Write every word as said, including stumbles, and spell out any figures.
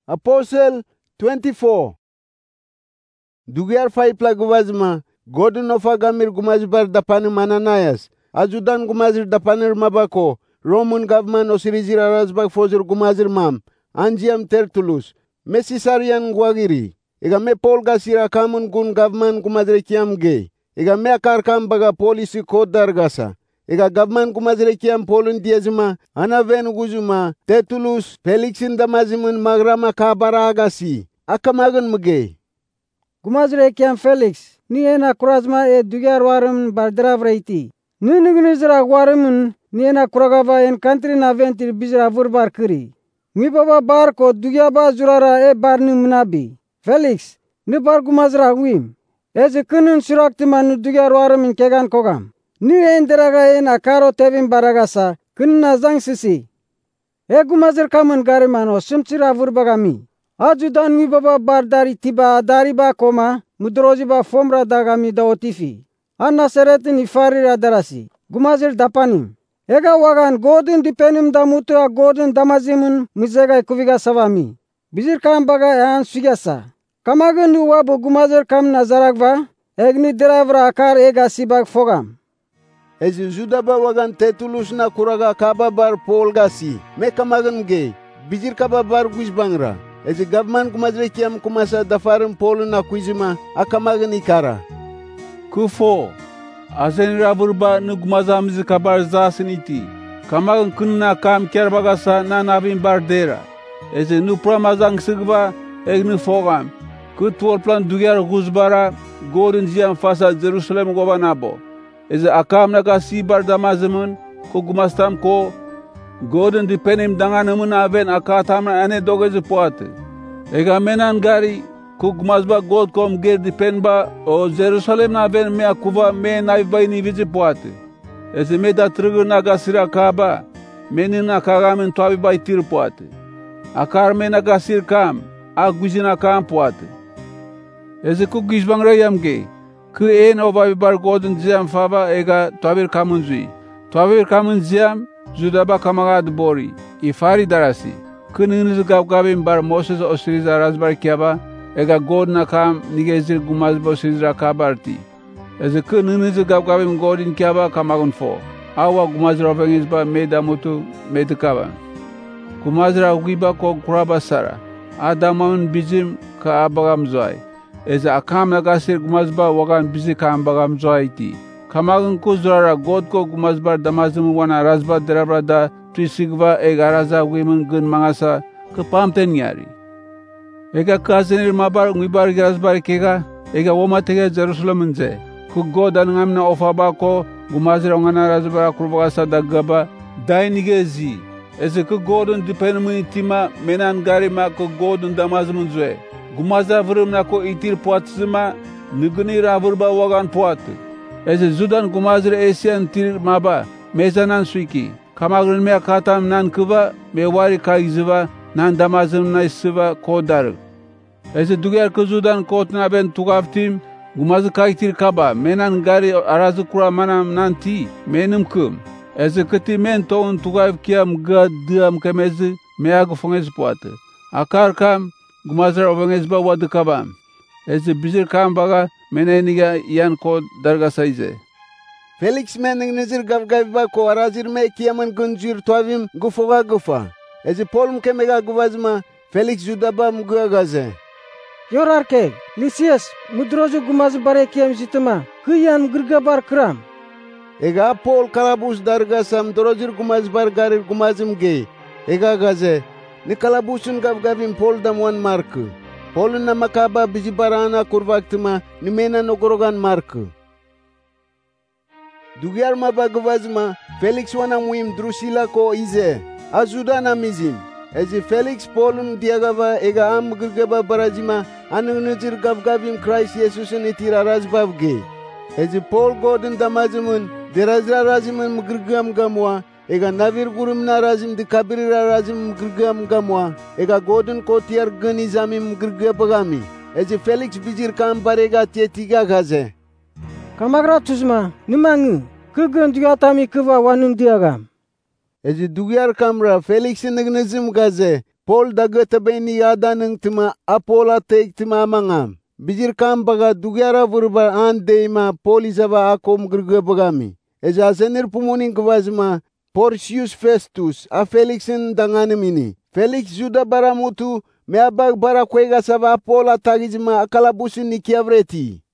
Apostle twenty-four. Dugiyar faipla guvazma, godun ofa gamir gumazbar dapanir Ananias, ajudan gumazir dapanir mabako, Roman government osirizir arazbak fozir gumazir mam, Angiam Tertullus, Mesisarian guagiri, ega me Paul gasira kamun gun government gumazir kiam gay, ega me akar kam baga polisi kodar gasa, ega government gumazir kiam Polun diazima, anaven guzuma, Tertullus, Felixin damazimun magrama kabara agasi, akamagan mugay. Gumazre kiam Felix, ni ena kurazma e dugyar warum bardra vraiti. Ni nugunizra warumun ni ena kuragava en country na ventir bizra vurbar kiri. Mi baba bar ko dugyaba zurara e bar ni munabi. Felix, ni bar gumazra wim. Eze kunun suraktima nu dugyar warumun kegan kogam. Ni enderaga en akaro tevin baragasa, kunna zang sisi. E gumazir kamun garimano sumtsira vurbagami. Ajudan mi baba bar dari tiba dari ba koma mudrozi ba fomra dagami da otifi. Anna seretin ifarira darasi. Gumazir dapanim. Ega wagan godin dipenim da mutua godin damazimun mizega kuviga savami. Bizir kam baga an sugasa. Kamagun nu wabu gumazir kam nazaragva egni driver akar ega sibag fogam. Ezi judaba wagan Tertullus na kuraga kababar Paul gasi. Me kamagun gay. Bizir kababar guizbangra. Ezi government kumazre kiam kumasa dafarin Paul na kuizima akamagan ikara. Kufo, azen raburba nu gumazamizi kabar zasiniti. Kamagan kunna kam kerbagasa na nabin bardera. Ezi nu pramazang sigba egnu fogam. Kutwol plan dugyar guzbara godin ziam fasa Jerusalem gobanabo. Ezi akam naga si bardamazimun ko gumastam ko godin dipenim danganamun aven akatamna ane dogezi poate. Ega menan gari kugmazba god kom ger dipenba o Jerusalem na ven me akuva me naibai ni vizi poate. Ezi me da trigger naga sira kaba menin na kagamen tuabi bai tir poate. Akar me naga sir kam agwizina kam poate. Ezi kugizbangra yamge ku en ovabi bar godin ziam faba ega tuabir kamun zui. Tuabir kamun ziam Judaba kamagad bori, ifari darasi. Kuniniz gabgabim bar Moses osiriza razbar kiaba, ega god na kam nigezir gumazbo osiriza kabarti. Eze kuniniz gabgabim godin kiaba kamagun fo. Awa gumazra vengizba meda mutu medikaba. Gumazra ugiba ko kuraba sara. Adaman bizim ka abagam zoy. Eze akam nagasir gumazba wagan bizi ka ambagam zoy ti. Kamagun kuzrara god ko gumazbar damazimu wana razba derabra da trisigva ega raza wimun gun mangasa ke pamten yari. Ega kazenir mabar ngibar razbar kega ega woma tege Jerusalem nze. Ku god angamna ofaba ko gumazira ngana razbar kurbagasa da gaba dainigezi. Eze ku godun dipenmu tima menan gari ma ku godun damazimu zwe. Gumaza vrumna ko itir poatzima nuguni ravurba wagan poatu. Eze zudan gumazir esian tir maba mezanan suiki. Kamagrin me akatam nan kuva me wari kaiziva nan damazim na isiva kodar. Eze dugyar kuzudan kotna ben tugaftim gumazir kaitir kaba menan gari arazu kura manam nanti menim kum. Eze kati men toun tugaf kiam gad diam kemezi me agu fonges poate. Akar kam gumazir ovenges ba wadu kabam. Eze bizir kam baga meneniga yan ko darga saize. Felix mening nizir gavgavba ko arazir me kiaman gunjir tuavim gufoga gufa. Ezi Paul mkemega guvazma Felix judaba mguya gaze. Yorarke, Lysias, mudroju gumaz bare kiam jituma, kuyan gurgabar kram. Ega Paul kalabus darga sam drojir gumaz bar garir gumazim ge. Ega gaze, ni kalabusun gavgavim Paul dam wan marku. Paul na makaba bijibarana kurvaktuma ni mena nogorogan marku. Dugyar mabagvazma Felix wana muim Drusilla ko ize ajuda na mizim. Ezi Felix Paulun diagava ega am gurgaba barazima anunuzir gavgavim Christ Yesusun itira razbavge. Ezi Paul godin damazimun derazra razimun mgurgam gamwa ega navir gurum na razim di kabirira razim mgurgam gamwa ega godin kotiar ganizamim mgurgabagami. Ezi Felix bijir kam barega tietiga gaze. Kamagra tuzma nimangu kugun diatami kuva wanun diagam. Ezi dugyar kamra Felix nignizim gaze Paul da gata beni adanang tima apola teik tima amangam. Bijir kam baga dugyara vurba an deima Paul izaba akom grga bagami. Eja azenir pumuning kvazma Porcius Festus a Felixin danganimini. Felix Juda baramutu meabag bara kwega sava Paul atagizma akalabusin nikiavreti.